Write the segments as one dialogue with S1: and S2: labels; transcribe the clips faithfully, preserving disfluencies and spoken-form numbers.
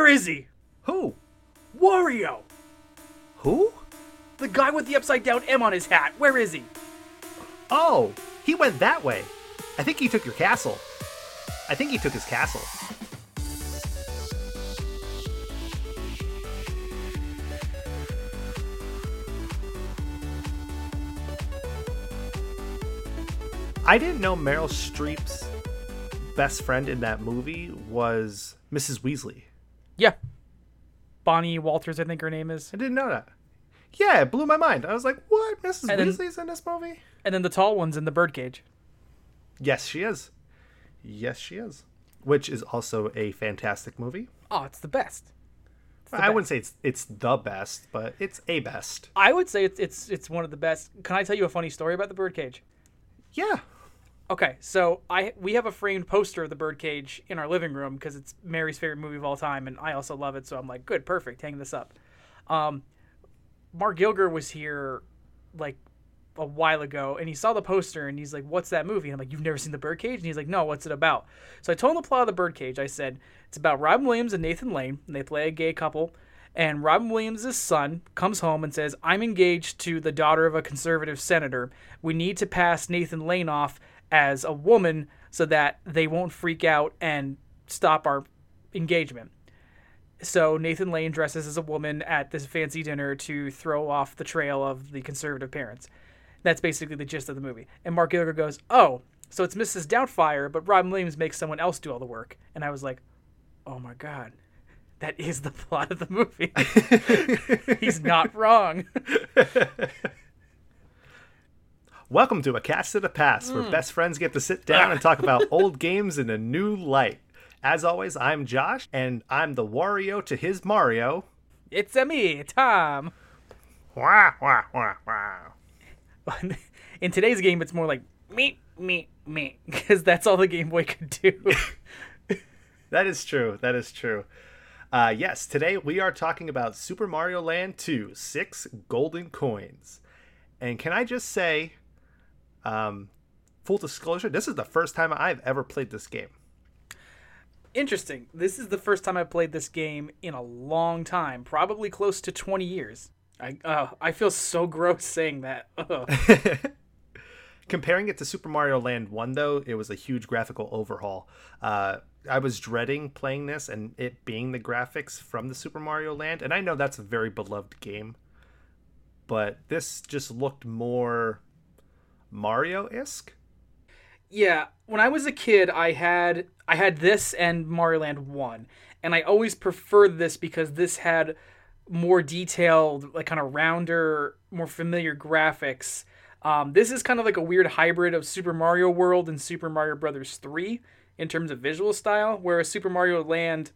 S1: Where is he?
S2: Who?
S1: Wario.
S2: Who?
S1: The guy with the upside down M on his hat. Where is he?
S2: Oh, he went that way. I think he took your castle. I think he took his castle. I didn't know Meryl Streep's best friend in that movie was Missus Weasley.
S1: Yeah. Bonnie Walters, I think her name is.
S2: I didn't know that. Yeah, it blew my mind. I was like, what? Missus
S1: And then-
S2: Weasley's in this movie?
S1: And then the tall one's in the birdcage.
S2: Yes, she is. Yes, she is. Which is also a fantastic movie.
S1: Oh, it's the best. It's the
S2: I
S1: best.
S2: wouldn't say it's it's the best, but it's a best.
S1: I would say it's it's it's one of the best. Can I tell you a funny story about the birdcage?
S2: Yeah.
S1: Okay, so I we have a framed poster of the birdcage in our living room because it's Mary's favorite movie of all time, and I also love it. So I'm like, good, perfect, hang this up. Um, Mark Gilger was here like a while ago, and he saw the poster, and he's like, "What's that movie?" And I'm like, "You've never seen the Birdcage?" And he's like, "No, what's it about?" So I told him the plot of the Birdcage. I said it's about Robin Williams and Nathan Lane, and they play a gay couple. And Robin Williams' son comes home and says, "I'm engaged to the daughter of a conservative senator. We need to pass Nathan Lane off as a woman so that they won't freak out and stop our engagement." So Nathan Lane dresses as a woman at this fancy dinner to throw off the trail of the conservative parents. That's basically the gist of the movie. And Mark Gilger goes, "Oh, so it's Missus Doubtfire, but Robin Williams makes someone else do all the work." And I was like, oh my God, that is the plot of the movie. He's not wrong.
S2: Welcome to A Cast to the Past, where best friends get to sit down and talk about old games in a new light. As always, I'm Josh, and I'm the Wario to his Mario.
S1: It's a me, Tom.
S2: Wah, wah, wah, wah.
S1: In today's game, it's more like me, me, me, because that's all the Game Boy could do.
S2: That is true. That is true. Uh, yes, today we are talking about Super Mario Land two, Six Golden Coins. And can I just say, um, full disclosure, this is the first time I've ever played this game.
S1: Interesting. This is the first time I've played this game in a long time, probably close to twenty years. I uh, I feel so gross saying that.
S2: Comparing it to Super Mario Land one, though, it was a huge graphical overhaul. Uh, I was dreading playing this and it being the graphics from the Super Mario Land. And I know that's a very beloved game, but this just looked more Mario-esque.
S1: Yeah, when I was a kid, I had I had this and Mario Land one, and I always preferred this because this had more detailed, like kind of rounder, more familiar graphics. Um, this is kind of like a weird hybrid of Super Mario World and Super Mario Brothers three in terms of visual style, whereas Super Mario Land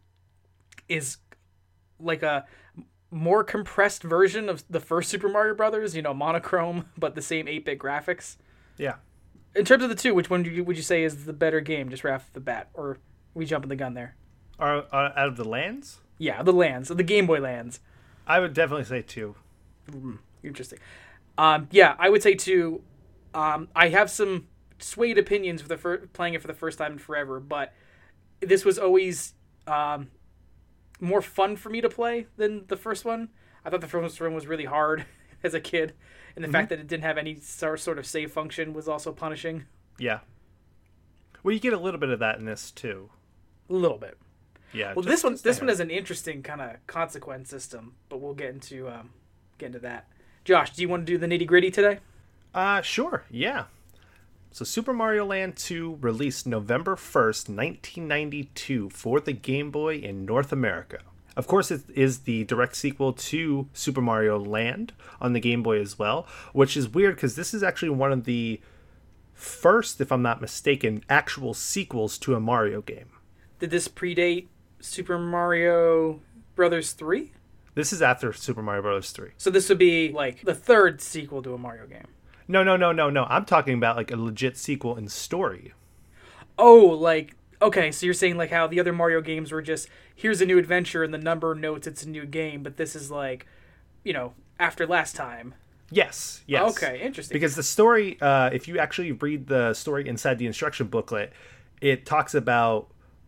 S1: is like a more compressed version of the first Super Mario Brothers, you know, monochrome, but the same eight-bit graphics.
S2: Yeah.
S1: In terms of the two, which one do you, would you say is the better game, just right off the bat? Or are we jumping the gun there?
S2: Are, are out of the lands?
S1: Yeah, the lands, the Game Boy lands.
S2: I would definitely say two.
S1: Mm, interesting. Um, yeah, I would say two. Um, I have some swayed opinions for the fir- playing it for the first time in forever, but this was always um, more fun for me to play than the first one. I thought the first one was really hard as a kid, and the mm-hmm. fact that it didn't have any sort of save function was also punishing.
S2: Yeah. Well, you get a little bit of that in this too.
S1: A little bit.
S2: Yeah.
S1: Well,
S2: just,
S1: this one,
S2: just
S1: this
S2: there.
S1: one has an interesting kind of consequence system, but we'll get into um, get into that. Josh, do you want to do the nitty gritty today?
S2: Uh, sure. Yeah. So Super Mario Land two released November first, nineteen ninety-two for the Game Boy in North America. Of course, it is the direct sequel to Super Mario Land on the Game Boy as well, which is weird because this is actually one of the first, if I'm not mistaken, actual sequels to a Mario game.
S1: Did this predate Super Mario Brothers three?
S2: This is after Super Mario Bros. three.
S1: So this would be like the third sequel to a Mario game.
S2: No, no, no, no, no. I'm talking about like a legit sequel in story.
S1: Oh, like, okay, so you're saying like how the other Mario games were just, here's a new adventure and the number notes it's a new game, but this is like, you know, after last time.
S2: Yes, yes.
S1: Okay, interesting.
S2: Because the story, uh, if you actually read the story inside the instruction booklet, it talks about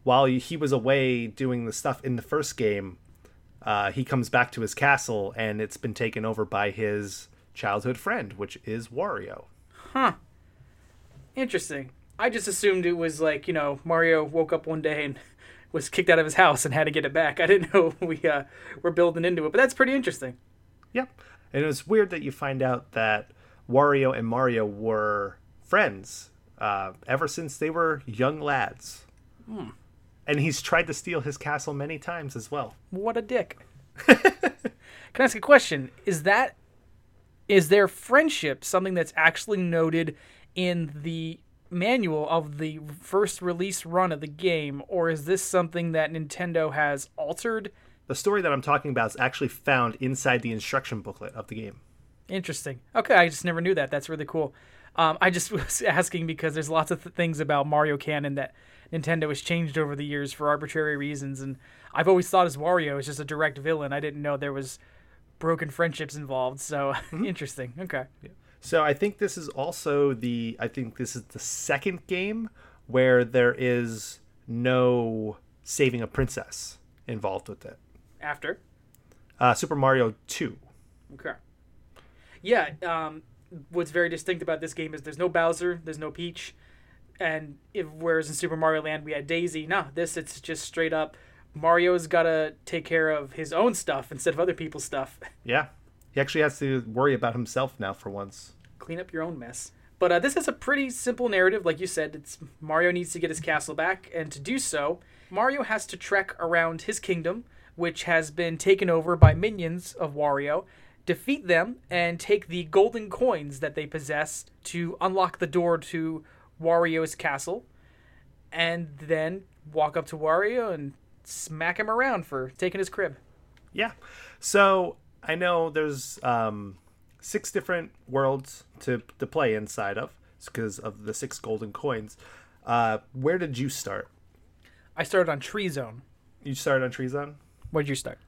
S2: while he was away doing the stuff in the first game, uh, he comes back to his castle and it's been taken over by his childhood friend, which is Wario.
S1: Huh. Interesting. I just assumed it was like, you know, Mario woke up one day and was kicked out of his house and had to get it back. I didn't know we uh, were building into it, but that's pretty interesting.
S2: Yep. And it's weird that you find out that Wario and Mario were friends uh, ever since they were young lads.
S1: Hmm.
S2: And he's tried to steal his castle many times as well.
S1: What a dick. Can I ask a question? Is that, is their friendship something that's actually noted in the manual of the first release run of the game, or is this something that Nintendo has altered?
S2: The story that I'm talking about is actually found inside the instruction booklet of the game.
S1: Interesting. Okay, I just never knew that. That's really cool. Um, I just was asking because there's lots of th- things about Mario canon that Nintendo has changed over the years for arbitrary reasons, and I've always thought as Wario is just a direct villain. I didn't know there was broken friendships involved, so mm-hmm. Interesting. Okay.
S2: Yeah. So I think this is also the, I think this is the second game where there is no saving a princess involved with it.
S1: After?
S2: Uh, Super Mario two.
S1: Okay. Yeah, um, what's very distinct about this game is there's no Bowser, there's no Peach, and if, whereas in Super Mario Land we had Daisy, no, this it's just straight up Mario's got to take care of his own stuff instead of other people's stuff.
S2: Yeah. He actually has to worry about himself now for once.
S1: Clean up your own mess. But uh, this is a pretty simple narrative. Like you said, it's Mario needs to get his castle back, and to do so, Mario has to trek around his kingdom, which has been taken over by minions of Wario, defeat them, and take the golden coins that they possess to unlock the door to Wario's castle, and then walk up to Wario and smack him around for taking his crib.
S2: Yeah. So I know there's um, six different worlds to, to play inside of because of the six golden coins. Uh, where did you start?
S1: I started on Tree Zone.
S2: You started on Tree Zone?
S1: Where'd you start?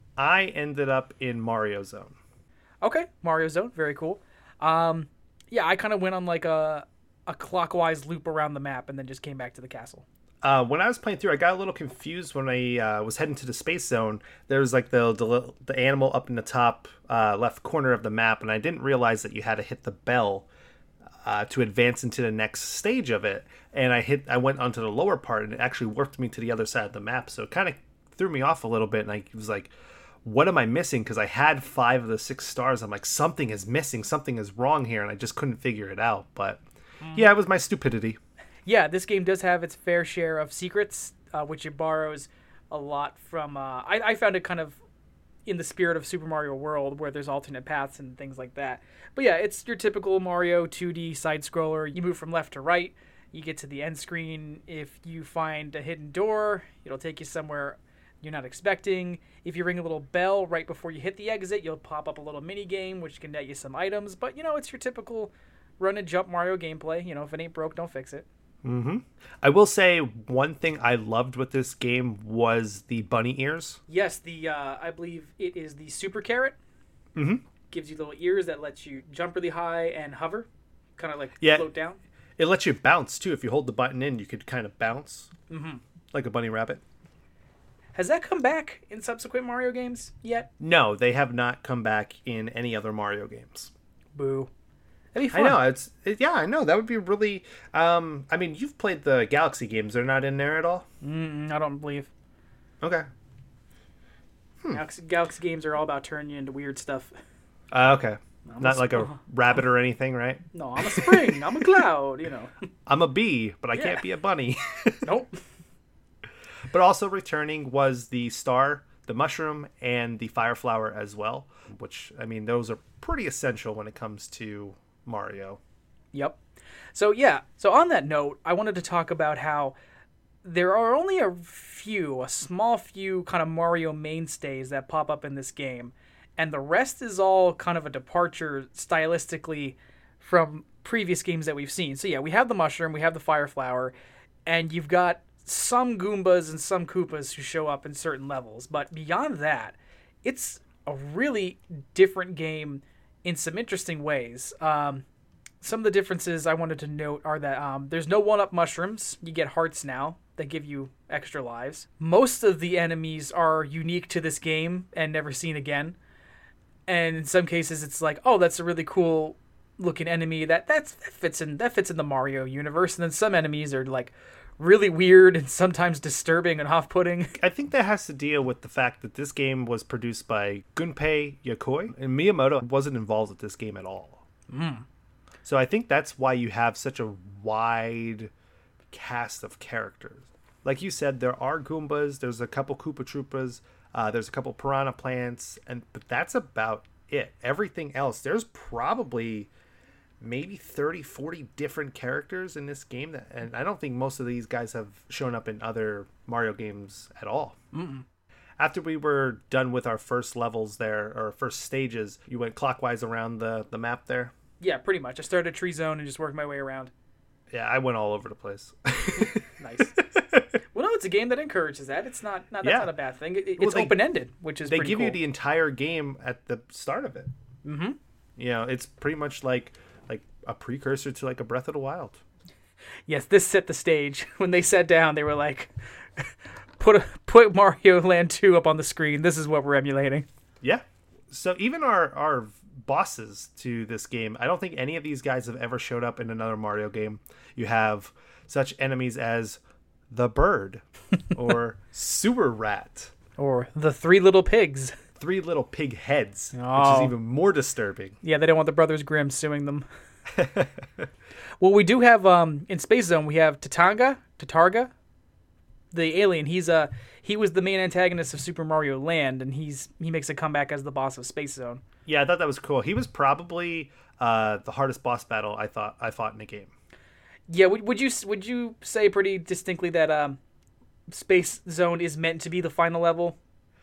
S2: I ended up in Mario Zone.
S1: Okay, Mario Zone, very cool. Um, yeah, I kind of went on like a a clockwise loop around the map and then just came back to the castle.
S2: Uh, when I was playing through, I got a little confused when I uh, was heading to the space zone. There was like the the, the animal up in the top uh, left corner of the map, and I didn't realize that you had to hit the bell uh, to advance into the next stage of it. And I hit, I went onto the lower part, and it actually warped me to the other side of the map. So it kind of threw me off a little bit, and I was like, what am I missing? Because I had five of the six stars. I'm like, something is missing, something is wrong here, and I just couldn't figure it out. But mm. yeah, it was my stupidity.
S1: Yeah, this game does have its fair share of secrets, uh, which it borrows a lot from... Uh, I, I found it kind of in the spirit of Super Mario World, where there's alternate paths and things like that. But yeah, it's your typical Mario two D side-scroller. You move from left to right. You get to the end screen. If you find a hidden door, it'll take you somewhere you're not expecting. If you ring a little bell right before you hit the exit, you'll pop up a little mini game, which can net you some items. But, you know, it's your typical run-and-jump Mario gameplay. You know, if it ain't broke, don't fix it.
S2: Mm-hmm. I will say one thing I loved with this game was the bunny ears.
S1: Yes, the uh, I believe it is the Super Carrot.
S2: Mm-hmm.
S1: Gives you little ears that lets you jump really high and hover, kind of like
S2: yeah,
S1: float down.
S2: It lets you bounce too. If you hold the button in, you could kind of bounce,
S1: mm-hmm.
S2: like a bunny rabbit.
S1: Has that come back in subsequent Mario games yet?
S2: No, they have not come back in any other Mario games.
S1: Boo. That'd be fun.
S2: I know it's it, yeah, I know that would be really. Um, I mean, you've played the Galaxy games; they're not in there at all.
S1: Mm, I don't believe.
S2: Okay.
S1: Hmm. Galaxy, Galaxy games are all about turning you into weird stuff.
S2: Uh, okay.
S1: I'm
S2: not
S1: a,
S2: like a rabbit or anything, right?
S1: No, I'm a spring. I'm a cloud. You know.
S2: I'm a bee, but I
S1: yeah.
S2: can't be a bunny.
S1: Nope.
S2: But also returning was the star, the mushroom, and the fire flower as well. Which I mean, those are pretty essential when it comes to Mario.
S1: Yep. So yeah, so on that note, I wanted to talk about how there are only a few, a small few kind of Mario mainstays that pop up in this game, and the rest is all kind of a departure stylistically from previous games that we've seen. So yeah, we have the mushroom, we have the fire flower, and you've got some Goombas and some Koopas who show up in certain levels, but beyond that, it's a really different game in some interesting ways. Um, some of the differences I wanted to note are that um, there's no one-up mushrooms. You get hearts now. that give you extra lives. Most of the enemies are unique to this game and never seen again. And in some cases, it's like, oh, that's a really cool looking enemy that that's, that fits in that fits in the Mario universe. And then some enemies are like really weird and sometimes disturbing and off-putting.
S2: I think that has to deal with the fact that this game was produced by Gunpei Yokoi, and Miyamoto wasn't involved with this game at all.
S1: Mm.
S2: So I think that's why you have such a wide cast of characters. Like you said, there are Goombas, there's a couple Koopa Troopas, uh, there's a couple Piranha Plants, and but that's about it. Everything else, there's probably maybe thirty, forty different characters in this game, that, and I don't think most of these guys have shown up in other Mario games at all.
S1: Mm-mm.
S2: After we were done with our first levels there, or first stages, you went clockwise around the, the map there?
S1: Yeah, pretty much. I started a tree zone and just worked my way around.
S2: Yeah, I went all over the place.
S1: Nice. Well, no, it's a game that encourages that. It's not, not that's
S2: Yeah.
S1: not a bad thing. It, it's
S2: Well, they-
S1: open-ended, which is
S2: They
S1: pretty
S2: give
S1: cool.
S2: you the entire game at the start of it.
S1: Mm-hmm.
S2: You know, it's pretty much like like a precursor to like a Breath of the Wild.
S1: Yes, this set the stage. When they sat down, they were like, put a, put Mario Land two up on the screen. This is what we're emulating.
S2: Yeah. So even our our bosses to this game, I don't think any of these guys have ever showed up in another Mario game. You have such enemies as the bird or sewer rat,
S1: Or the three little pigs.
S2: three little pig heads, which
S1: Oh.
S2: is even more disturbing.
S1: Yeah, they don't want the Brothers Grimm suing them. Well, we do have, um, in Space Zone, we have Tatanga, Tatarga, the alien. He's uh, he was the main antagonist of Super Mario Land, and he's he makes a comeback as the boss of Space Zone.
S2: Yeah, I thought that was cool. He was probably uh, the hardest boss battle I thought I fought in a game.
S1: Yeah, would, would you would you say pretty distinctly that um, Space Zone is meant to be the final level?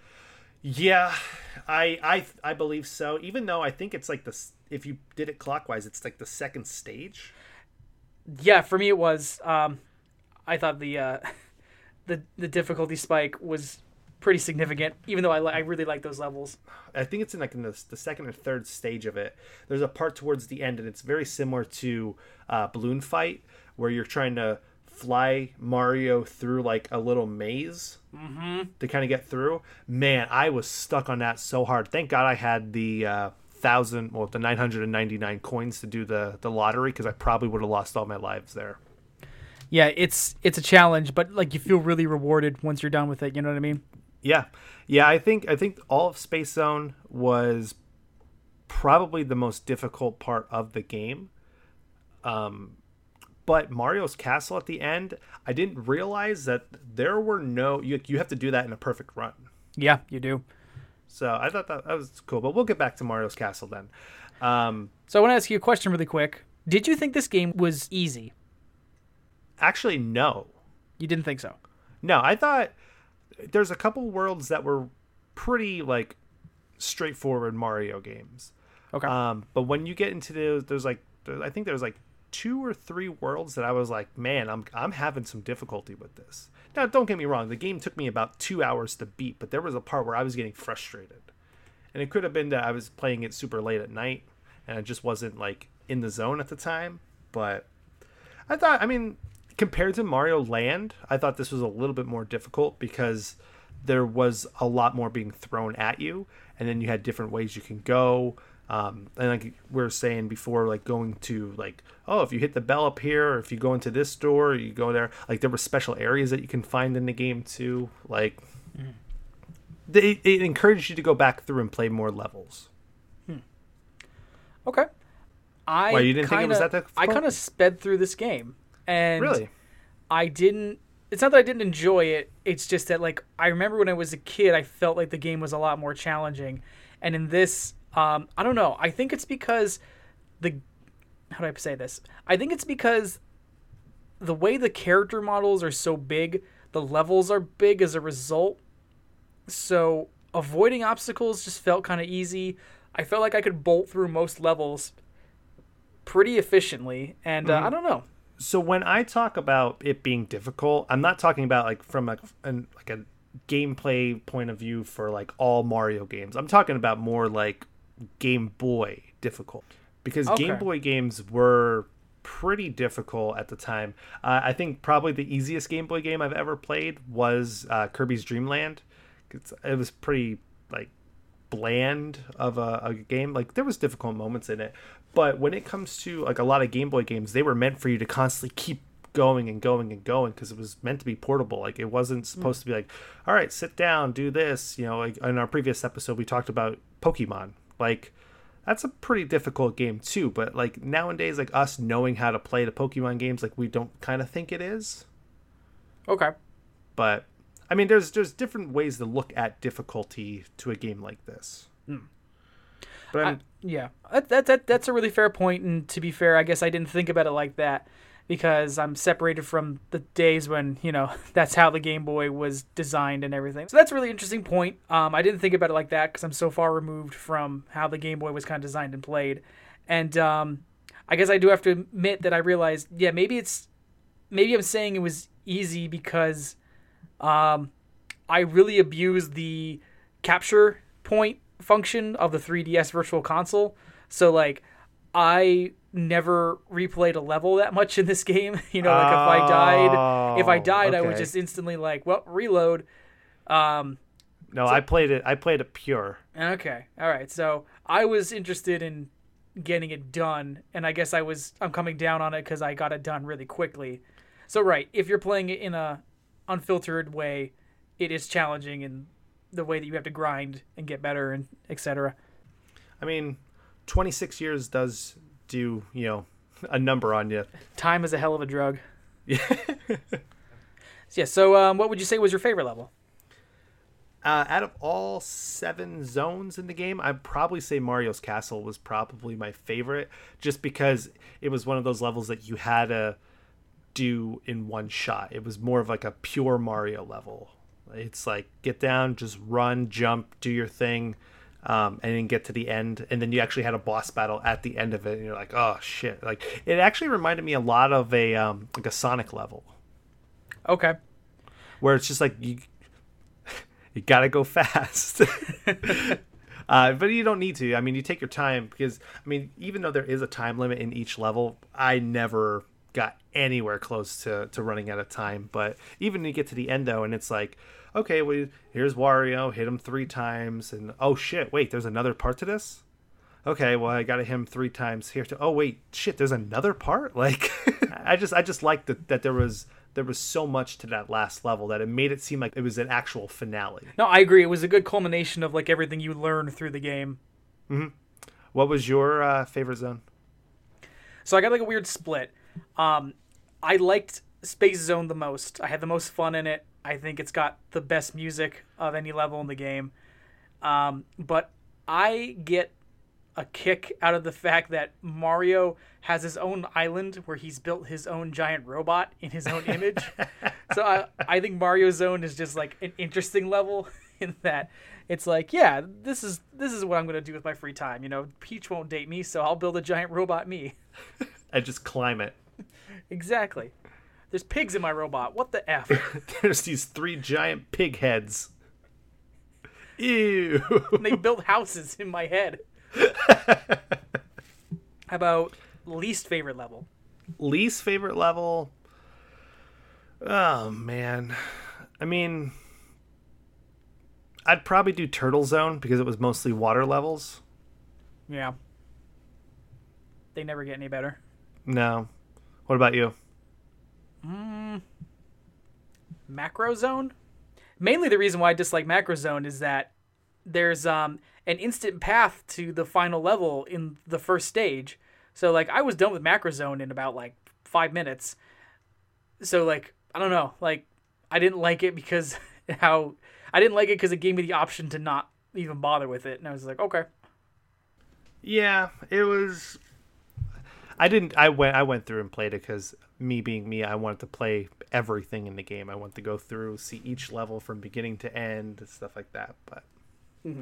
S2: Yeah, I I I believe so. Even though I think it's like this, if you did it clockwise, it's like the second stage.
S1: Yeah, for me it was. Um, I thought the uh, the the difficulty spike was pretty significant, even though I li- I really like those levels.
S2: I think it's in like in the, the second or third stage of it. There's a part towards the end, and it's very similar to uh, Balloon Fight, where you're trying to fly Mario through like a little maze
S1: Mm-hmm.
S2: to kind of get through. Man, I was stuck on that so hard. Thank God I had the uh, thousand, well, the nine hundred ninety-nine coins to do the the lottery, because I probably would have lost all my lives there.
S1: Yeah, it's it's a challenge, but like you feel really rewarded once you're done with it. You know what I mean?
S2: Yeah, yeah. I think I think all of Space Zone was probably the most difficult part of the game. Um, but Mario's Castle at the end, I didn't realize that there were no. You you have to do that in a perfect run.
S1: Yeah, you do.
S2: So I thought that, that was cool. But we'll get back to Mario's Castle then. Um,
S1: So I want to ask you a question really quick. Did you think this game was easy?
S2: actually, no,
S1: You didn't think so?
S2: no. I thought there's a couple worlds that were pretty like straightforward Mario games.
S1: Okay.
S2: Um, but when you get into those, there's like, there, I think there's like two or three worlds that I was like, man, I'm I'm having some difficulty with this. Now, don't get me wrong, the game took me about two hours to beat, but there was a part where I was getting frustrated, and it could have been that I was playing it super late at night, and I just wasn't like in the zone at the time. But I thought, I mean, compared to Mario Land, I thought this was a little bit more difficult because there was a lot more being thrown at you, and then you had different ways you can go. Um, and like we were saying before, like going to like, oh, if you hit the bell up here, or if you go into this door, you go there. Like there were special areas that you can find in the game too. Like mm. they, it encouraged you to go back through and play more levels.
S1: Okay. I
S2: Why, you didn't
S1: kinda,
S2: think it was that difficult?
S1: I kind of sped through this game, and
S2: Really?
S1: I didn't. It's not that I didn't enjoy it. It's just that like I remember when I was a kid, I felt like the game was a lot more challenging, and in this, um, I don't know. I think it's because the how do I say this? I think it's because the way the character models are so big, the levels are big as a result. So avoiding obstacles just felt kind of easy. I felt like I could bolt through most levels pretty efficiently, and uh,
S2: Mm-hmm.
S1: I don't know.
S2: So when I talk about it being difficult, I'm not talking about like from a an, like a gameplay point of view for like all Mario games. I'm talking about more like Game Boy difficult, because
S1: Okay.
S2: Game Boy games were pretty difficult at the time. Uh, I think probably the easiest Game Boy game I've ever played was uh, Kirby's Dream Land. It's, it was pretty like bland of a, a game. Like there was difficult moments in it, but when it comes to like a lot of Game Boy games, they were meant for you to constantly keep going and going and going because it was meant to be portable. Like it wasn't supposed mm. to be like, all right, sit down, do this. You know, like in our previous episode, we talked about Pokemon. Like that's a pretty difficult game too. But like nowadays, like us knowing how to play the Pokemon games, like we don't kind of think it is.
S1: Okay.
S2: But I mean, there's there's different ways to look at difficulty to a game like this.
S1: Mm.
S2: But
S1: I, yeah, that, that that that's a really fair point. And to be fair, I guess I didn't think about it like that, because I'm separated from the days when, you know, that's how the Game Boy was designed and everything. So that's a really interesting point. Um, I didn't think about it like that because I'm so far removed from how the Game Boy was kind of designed and played. And um, I guess I do have to admit that I realized, yeah, maybe it's, maybe I'm saying it was easy because um, I really abused the capture point function of the three D S Virtual Console. So, like, I never replayed a level that much in this game. You know, like oh, if I died, if I died, okay. I would just instantly like, well, reload. Um,
S2: no,
S1: so,
S2: I played it. I played it pure.
S1: Okay, all right. So I was interested in getting it done, and I guess I was. I'm coming down on it because I got it done really quickly. So right, if you're playing it in a unfiltered way, it is challenging in the way that you have to grind and get better and et cetera.
S2: I mean, twenty-six years does do, you know, a number on you.
S1: Time is a hell of a drug. Yeah. yeah. So, um, what would you say was your favorite level?
S2: Uh, out of all seven zones in the game, I'd probably say Mario's Castle was probably my favorite, just because it was one of those levels that you had to do in one shot. It was more of like a pure Mario level. It's like get down, just run, jump, do your thing. Um, and then get to the end, and then you actually had a boss battle at the end of it, and you're like, "Oh shit!" Like it actually reminded me a lot of a um, like a Sonic level.
S1: Okay.
S2: Where it's just like you, you gotta go fast, uh, but you don't need to. I mean, you take your time because I mean, even though there is a time limit in each level, I never got anywhere close to to running out of time. But even when you get to the end though, and it's like, okay, well, here's Wario, hit him three times, and oh shit, wait, there's another part to this? Okay, well, I gotta hit him three times here to, oh wait, shit, there's another part? Like, I just I just liked that, that there was there was so much to that last level that it made it seem like it was an actual finale.
S1: No, I agree. It was a good culmination of like everything you learned through the game.
S2: Mm-hmm. What was your uh, favorite zone?
S1: So I got like a weird split. Um, I liked Space Zone the most. I had the most fun in it. I think it's got the best music of any level in the game. Um, but I get a kick out of the fact that Mario has his own island where he's built his own giant robot in his own image. So I, I think Mario Zone is just like an interesting level in that it's like, yeah, this is this is what I'm going to do with my free time. You know, Peach won't date me, so I'll build a giant robot me.
S2: And just climb it.
S1: Exactly. There's pigs in my robot. What the F?
S2: There's these three giant pig heads. Ew.
S1: They built houses in my head. How about least favorite level?
S2: Least favorite level? Oh, man. I mean, I'd probably do Turtle Zone because it was mostly water levels.
S1: Yeah. They never get any better.
S2: No. What about you?
S1: Mm, Macro Zone? Mainly the reason why I dislike Macro Zone is that there's um an instant path to the final level in the first stage. So like I was done with Macro Zone in about like five minutes. So like I don't know, like I didn't like it because how I didn't like it because it gave me the option to not even bother with it, and I was like, okay.
S2: Yeah, it was. I didn't. I went. I went through and played it because me being me, I wanted to play everything in the game. I wanted to go through, see each level from beginning to end, and stuff like that. But mm-hmm.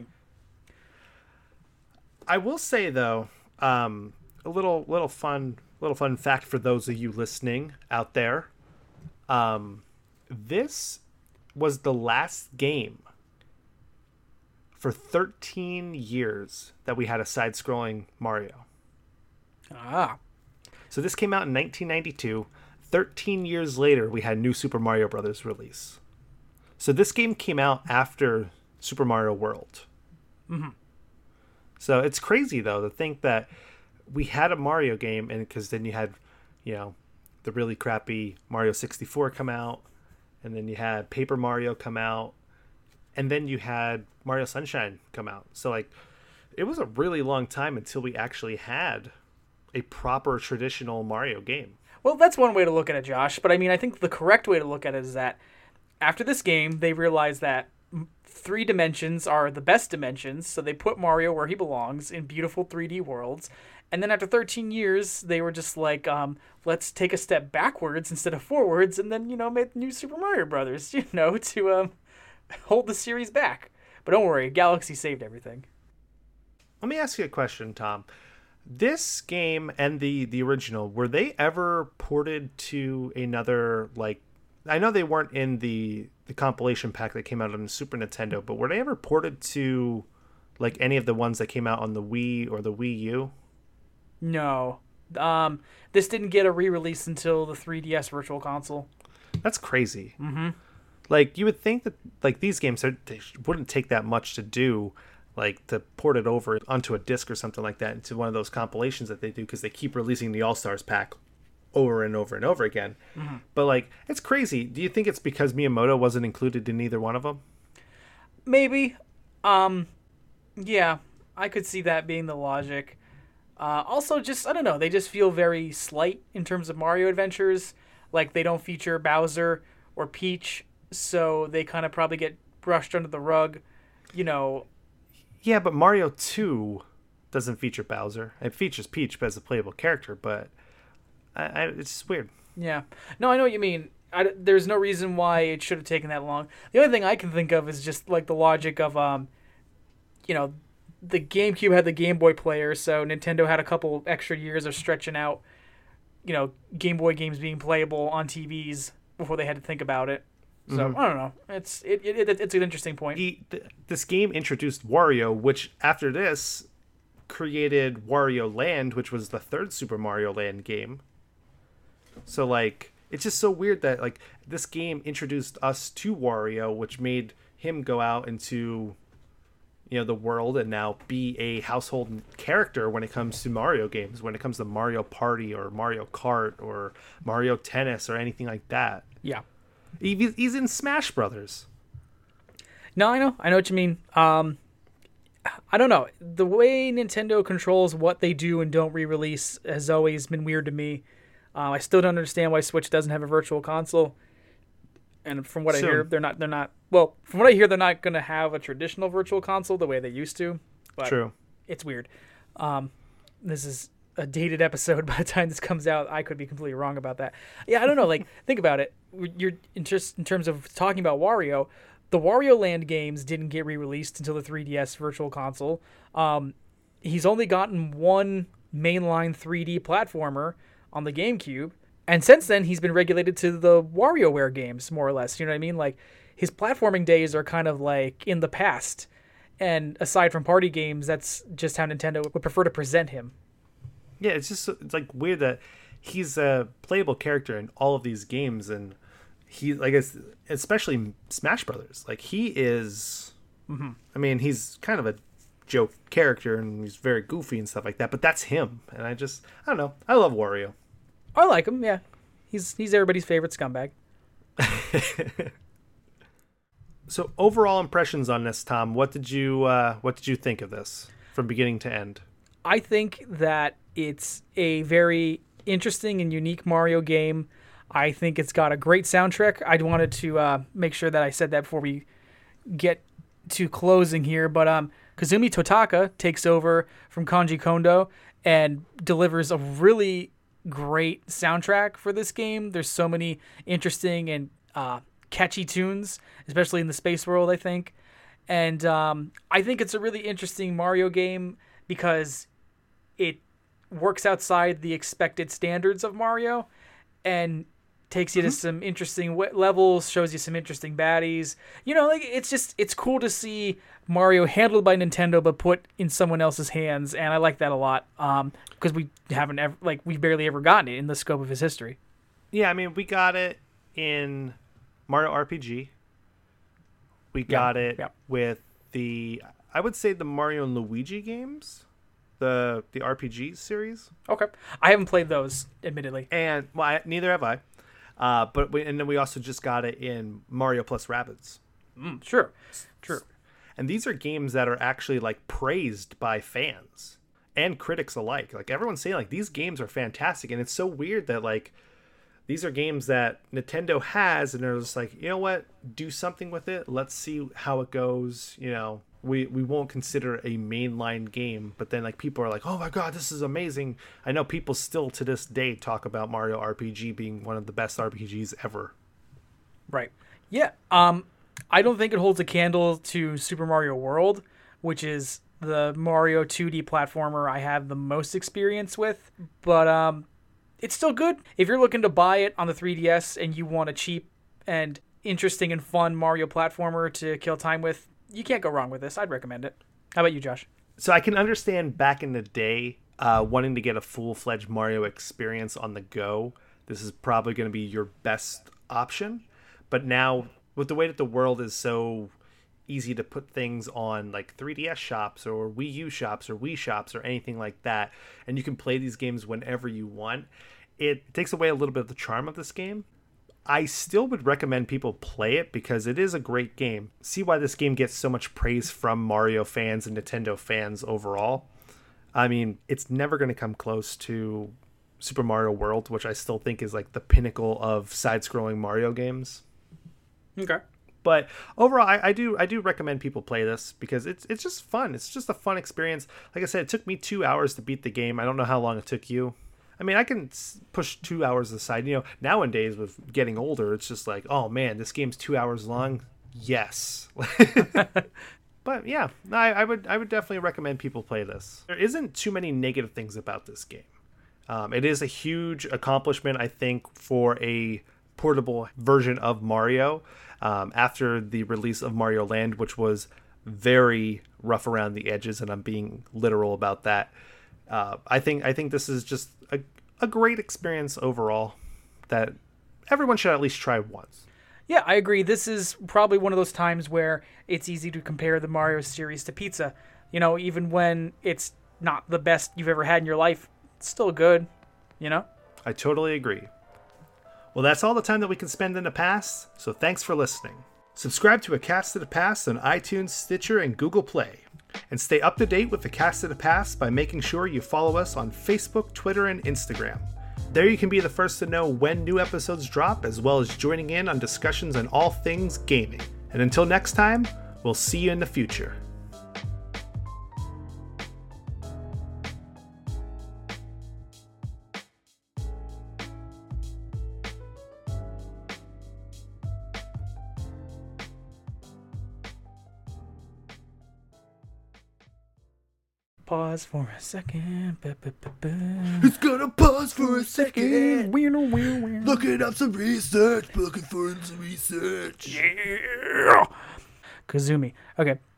S2: I will say though, um, a little little fun little fun fact for those of you listening out there. Um, this was the last game for thirteen years that we had a side-scrolling Mario.
S1: Ah.
S2: So this came out in nineteen ninety-two. thirteen years later, we had New Super Mario Brothers release. So this game came out after Super Mario World.
S1: Mm-hmm.
S2: So it's crazy, though, to think that we had a Mario game, and because then you had, you know, the really crappy Mario sixty-four come out, and then you had Paper Mario come out, and then you had Mario Sunshine come out. So, like, it was a really long time until we actually had a proper traditional Mario game.
S1: Well, that's one way to look at it, Josh. But I mean, I think the correct way to look at it is that after this game, they realized that three dimensions are the best dimensions, so they put Mario where he belongs in beautiful three D worlds. And then after thirteen years, they were just like, um, let's take a step backwards instead of forwards, and then, you know, made New Super Mario Brothers, you know, to um, hold the series back. But don't worry, Galaxy saved everything.
S2: Let me ask you a question, Tom. This game and the, the original, were they ever ported to another, like, I know they weren't in the, the compilation pack that came out on the Super Nintendo, but were they ever ported to, like, any of the ones that came out on the Wii or the Wii U?
S1: No. Um, this didn't get a re-release until the three D S Virtual Console.
S2: That's crazy.
S1: Mm-hmm.
S2: Like, you would think that, like, these games, they wouldn't take that much to do, like, to port it over onto a disc or something like that into one of those compilations that they do, because they keep releasing the All-Stars pack over and over and over again. Mm-hmm. But, like, it's crazy. Do you think it's because Miyamoto wasn't included in either one of them?
S1: Maybe. Um, yeah, I could see that being the logic. Uh, also, just, I don't know, they just feel very slight in terms of Mario adventures. Like, they don't feature Bowser or Peach, so they kind of probably get brushed under the rug, you know.
S2: Yeah, but Mario two doesn't feature Bowser. It features Peach as a playable character, but I, I, it's just weird.
S1: Yeah. No, I know what you mean. I, there's no reason why it should have taken that long. The only thing I can think of is just, like, the logic of, um, you know, the GameCube had the Game Boy player, so Nintendo had a couple extra years of stretching out, you know, Game Boy games being playable on T Vs before they had to think about it. So, mm-hmm. I don't know. It's it, it, it it's an interesting point.
S2: He, th- this game introduced Wario, which after this created Wario Land, which was the third Super Mario Land game. So, like, it's just so weird that, like, this game introduced us to Wario, which made him go out into, you know, the world and now be a household character when it comes to Mario games, when it comes to Mario Party or Mario Kart or Mario Tennis or anything like that.
S1: Yeah.
S2: He, he's in Smash Brothers.
S1: No, I know. I know what you mean. Um, I don't know. The way Nintendo controls what they do and don't re-release has always been weird to me. Uh, I still don't understand why Switch doesn't have a virtual console. And from what so, I hear, they're not, they're not, well, from what I hear, they're not going to have a traditional virtual console the way they used to. But
S2: true.
S1: It's weird. Um, this is a dated episode. By the time this comes out, I could be completely wrong about that. Yeah, I don't know. Like, think about it. You're in just in terms of talking about Wario, the Wario Land games didn't get re-released until the three D S Virtual Console. Um, he's only gotten one mainline three D platformer on the GameCube. And since then, he's been regulated to the WarioWare games, more or less. You know what I mean? Like, his platforming days are kind of like in the past. And aside from party games, that's just how Nintendo would prefer to present him.
S2: Yeah, it's just it's like weird that he's a playable character in all of these games, and he like it's especially Smash Brothers. Like, he is.
S1: Mm-hmm.
S2: I mean, he's kind of a joke character, and he's very goofy and stuff like that. But that's him, and I just I don't know. I love Wario.
S1: I like him, yeah. He's he's everybody's favorite scumbag.
S2: So, overall impressions on this, Tom. What did you uh, what did you think of this from beginning to end?
S1: I think that it's a very interesting and unique Mario game. I think it's got a great soundtrack. I wanted to uh, make sure that I said that before we get to closing here, but um, Kazumi Totaka takes over from Kanji Kondo and delivers a really great soundtrack for this game. There's so many interesting and uh, catchy tunes, especially in the space world, I think. And um, I think it's a really interesting Mario game because it works outside the expected standards of Mario. And takes you to some interesting w- levels, shows you some interesting baddies. You know, like it's just it's cool to see Mario handled by Nintendo but put in someone else's hands, and I like that a lot. Um, because we haven't ever like we barely ever gotten it in the scope of his history.
S2: Yeah, I mean, we got it in Mario R P G. We got
S1: Yeah,
S2: it
S1: yeah.
S2: with the, I would say, the Mario and Luigi games, the the R P G series.
S1: Okay, I haven't played those, admittedly.
S2: And well, I, neither have I. Uh, but we, and then we also just got it in Mario plus Rabbids.
S1: Mm, sure, true.
S2: And these are games that are actually like praised by fans and critics alike. Like everyone's saying, like these games are fantastic, and it's so weird that like these are games that Nintendo has, and they're just like, you know what, do something with it. Let's see how it goes. You know, we we won't consider a mainline game, but then like people are like, oh my god, this is amazing. I know people still to this day talk about Mario R P G being one of the best R P Gs ever.
S1: Right. Yeah. Um, I don't think it holds a candle to Super Mario World, which is the Mario two D platformer I have the most experience with. But um, it's still good. If you're looking to buy it on the three D S and you want a cheap and interesting and fun Mario platformer to kill time with, you can't go wrong with this. I'd recommend it. How about you, Josh?
S2: So I can understand back in the day uh, wanting to get a full-fledged Mario experience on the go. This is probably going to be your best option. But now, with the way that the world is so easy to put things on like three D S shops or Wii U shops or Wii shops or anything like that, and you can play these games whenever you want, it takes away a little bit of the charm of this game. I still would recommend people play it because it is a great game. See why this game gets so much praise from Mario fans and Nintendo fans overall. I mean, it's never going to come close to Super Mario World, which I still think is like the pinnacle of side-scrolling Mario games.
S1: Okay.
S2: But overall, I, I do I do recommend people play this because it's it's just fun. It's just a fun experience. Like I said, it took me two hours to beat the game. I don't know how long it took you. I mean, I can push two hours aside. You know, nowadays with getting older, it's just like, oh man, this game's two hours long. Yes. But yeah, I, I would I would definitely recommend people play this. There isn't too many negative things about this game. Um, it is a huge accomplishment, I think, for a portable version of Mario. Um, after the release of Mario Land, which was very rough around the edges, and I'm being literal about that. Uh, I think I think this is just a, a great experience overall that everyone should at least try once.
S1: Yeah, I agree. This is probably one of those times where it's easy to compare the Mario series to pizza. You know, even when it's not the best you've ever had in your life, it's still good, you know?
S2: I totally agree. Well, that's all the time that we can spend in the past, so thanks for listening. Subscribe to A Cast of the Past on iTunes, Stitcher, and Google Play. And stay up to date with The Cast of the Past by making sure you follow us on Facebook, Twitter, and Instagram. There you can be the first to know when new episodes drop, as well as joining in on discussions on all things gaming. And until next time, we'll see you in the future.
S1: Pause for a second.
S2: It's gonna pause for a second.
S1: Looking
S2: Looking up some research. Looking for some research.
S1: Yeah. Kazumi. Okay.